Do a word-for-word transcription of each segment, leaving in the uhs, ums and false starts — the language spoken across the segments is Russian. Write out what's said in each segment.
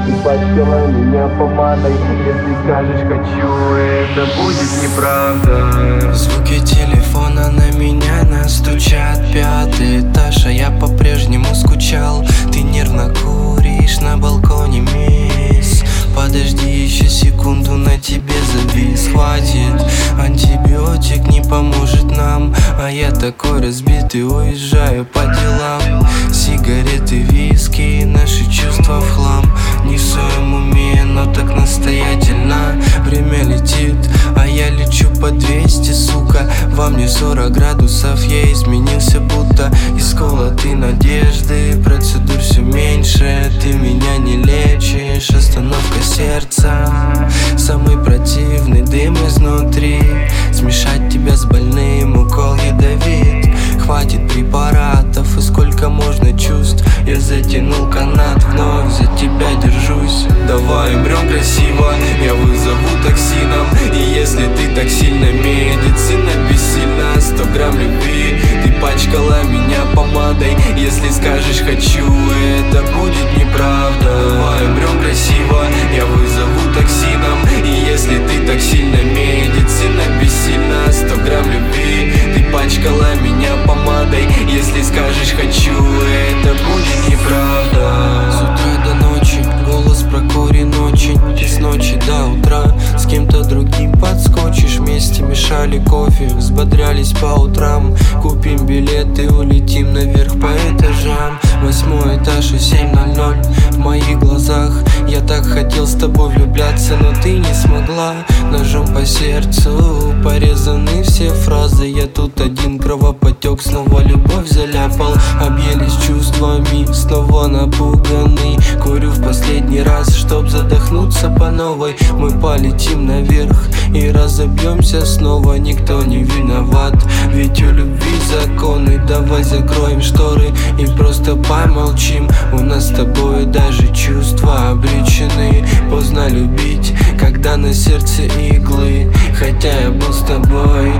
Ты пачкала меня помадой. Если скажешь хочу, это будет неправда. Звуки телефона на меня настучат. Пятый этаж, а я по-прежнему скучал. Ты нервно куришь на балконе, мисс. Подожди еще секунду, на тебе завис. Хватит, антибиотик не поможет нам. А я такой разбитый, уезжаю по делам. Сигареты, виски, наши чувства в хлам. Не в своем уме, но так настоятельно. Время летит, а я лечу по двести, сука. Во мне сорок градусов, я изменился, будто исколоты надежды. Процедур все меньше, ты меня не лечишь. Остановка сердца, самый противный дым изнутри. Смешать тебя с больным, укол ядовит. Хватит препаратов, и сколько можно чувств. Я затянул канат, вновь за тебя держусь. Давай умрем красиво, я вызову такси нам. И если ты так сильно, медицина бессильна. Сто грамм любви, ты пачкала меня помадой. Если скажешь хочу, это будет неправда. Давай умрем красиво, я вызову такси нам. И если ты так сильно, медицина бессильна. Сто грамм любви, ты пачкала меня помадой. Если скажешь хочу, это будет неправда. С утра до ночи, голос прокурен очень. Ты с ночи до утра с кем-то другим подскочишь. Вместе мешали кофе, взбодрялись по утрам. Купим билеты, улетим наверх по этажам. Восьмой этаж и семь ноль ноль в моих глазах. Я так хотел с тобой влюбляться, но ты не смогла. Ножом по сердцу порезаны все фразы. Я тут один кровопотек, снова любовь заляпал. Объелись чувствами, снова напуганный. Курю в последний раз, чтоб задохнуться по новой. Мы полетим наверх и разобьемся снова. Никто не виноват, ведь у любви законы. Давай закроем шторы и просто помолчим. У нас с тобой даже чувства обречены. Поздно любить, когда на сердце иглы. Хотя я был с тобой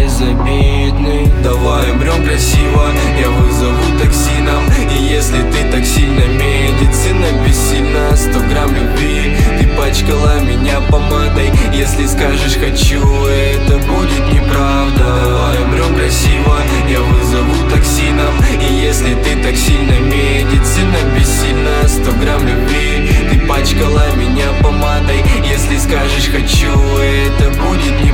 безобидный. Давай умрем красиво, я вызову такси нам. И если ты так сильно, медицина бессильна. Сто грамм любви, ты пачкала меня помадой. Если скажешь хочу, это будет неправда. Давай умрем красиво, я вызову такси нам. И если ты так сильно, медицина бессильна. Сто грамм любви, ты пачкала меня помадой. Если скажешь хочу, это будет неправда.